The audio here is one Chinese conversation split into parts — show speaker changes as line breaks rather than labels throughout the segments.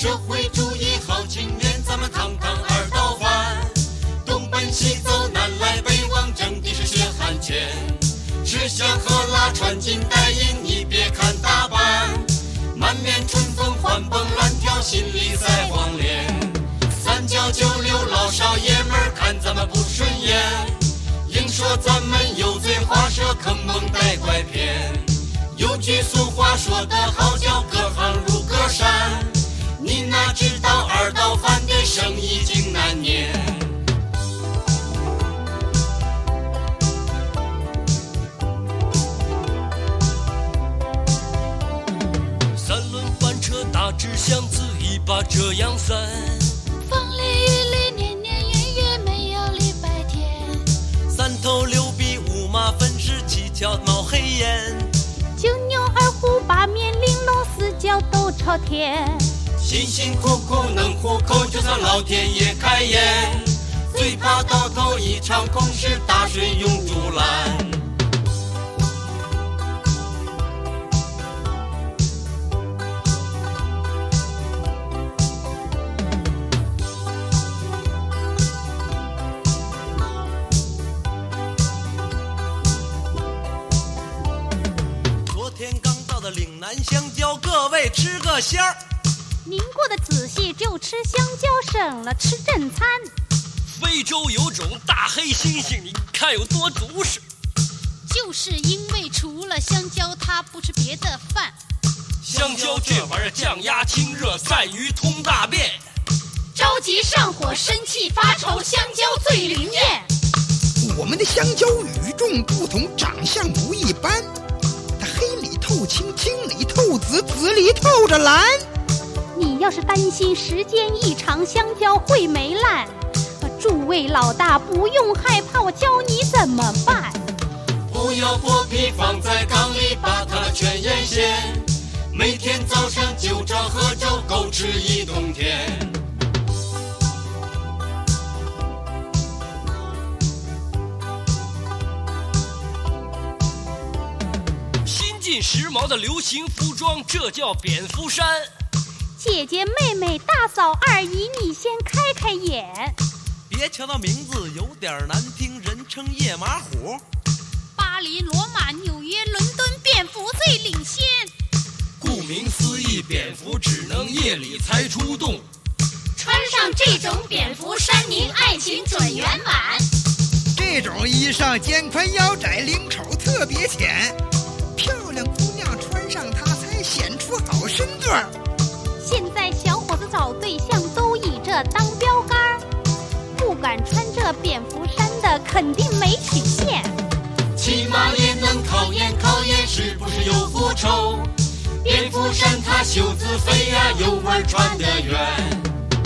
社会主义好青年，咱们堂堂二道贩，东奔西走，南来北往，争的是血汗钱。吃香喝辣，穿金戴银，你别看打扮，满面春风，欢蹦乱跳，心里在黄连。三教九流老少爷们儿看咱们不顺眼，硬说咱们油嘴滑舌，坑蒙带拐骗。有句俗话说得好，叫隔行如隔山，你哪知道二道贩的生意经难念。
三轮翻车大致相似，一把遮阳伞。
风里雨里年年月月没有礼拜天。
三头六臂五马分尸，七窍冒黑烟。
九牛二虎八面玲珑，四脚斗朝天。
辛辛苦苦能糊口，就算老天爷开眼，最怕到头一场空，是大水涌竹篮。
昨天刚到的岭南香蕉，各位吃个香儿。
您过得仔细，就吃香蕉，省了吃正餐。
非洲有种大黑猩猩，你看有多足实。
就是因为除了香蕉，它不吃别的饭。
香蕉这玩意儿降压清热，散瘀通大便。
着急上火，生气发愁，香蕉最灵验。
我们的香蕉与众不同，长相不一般，它黑里透青，青里透紫，紫里透着蓝。
你要是担心时间一长香蕉会没烂，诸位老大不用害怕，我教你怎么办。
不要剥皮放在缸里，把它全腌咸，每天早上就着喝粥，够吃一冬天。
新进时髦的流行服装，这叫蝙蝠衫。
姐姐妹妹大嫂二姨，你先开开眼。
别瞧那名字有点难听，人称夜马虎。
巴黎罗马纽约伦敦，蝙蝠最领先。
顾名思义，蝙蝠只能夜里才出动。
穿上这种蝙蝠衫，您爱情准圆满。
这种衣裳肩宽腰窄，领口特别浅，漂亮姑娘穿上它才显出好身段。
现在小伙子找对象都以这当标杆，不敢穿这蝙蝠衫的肯定没曲线。
起码也能考验考验是不是有复仇。蝙蝠衫它袖子肥呀，有味儿穿得远。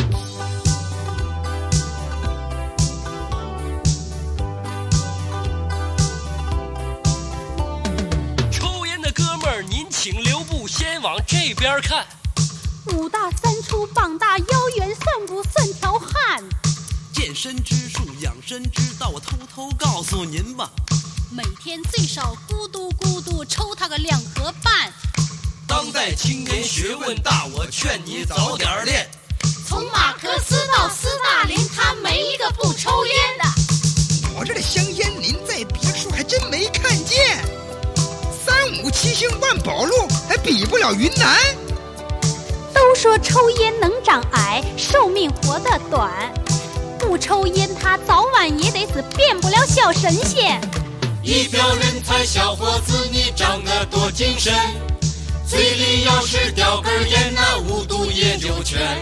抽烟的哥们儿，您请留步，先往这边看。
武大三粗，膀大腰圆，算不算条汉？
健身之术，养生之道，我偷偷告诉您吧。
每天最少咕嘟咕嘟抽他个2盒半。
当代青年学问大，我劝你早点练。
从马克思到斯大林，他没一个不抽烟的。
我这的香烟林在别处还真没看见，3、5、7星万宝路还比不了云南。
都说抽烟能长癌，寿命活得短，不抽烟他早晚也得死，变不了小神仙。
一表人才，小伙子你长得多精神，嘴里要是叼根烟，那无毒也就全。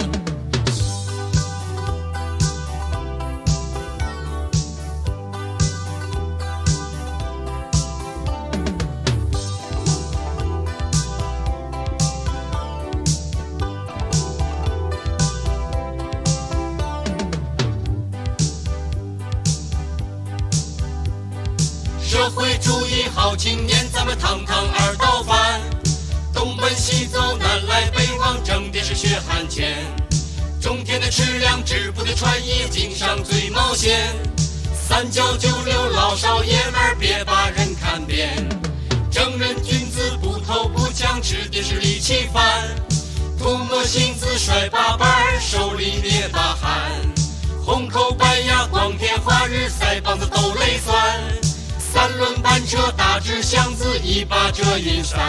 社会主义好青年，咱们堂堂二道贩，东奔西走，南来北往，挣的是血汗钱。中天的吃粮，织布的穿衣，经商最冒险。三教九流老少爷们儿，别把人看扁。正人君子不偷不抢，吃的是力气饭。图谋心思，甩把轮班车大纸箱子一把遮云伞。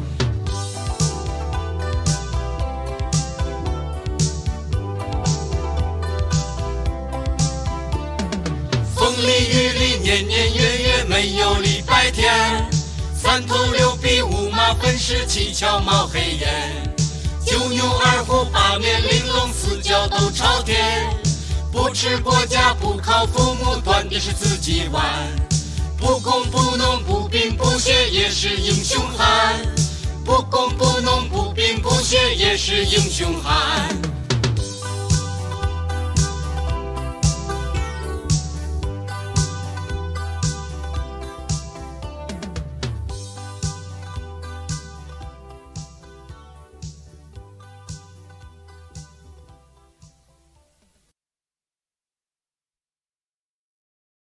风里雨里年年月月没有礼拜天，三头六臂五马分尸七窍冒黑烟，九牛二虎八面玲珑四脚斗朝天，不吃国家不靠父母断的是自己玩，不工不农不兵不学也是英雄汉，不工不农不兵不学也是英雄汉。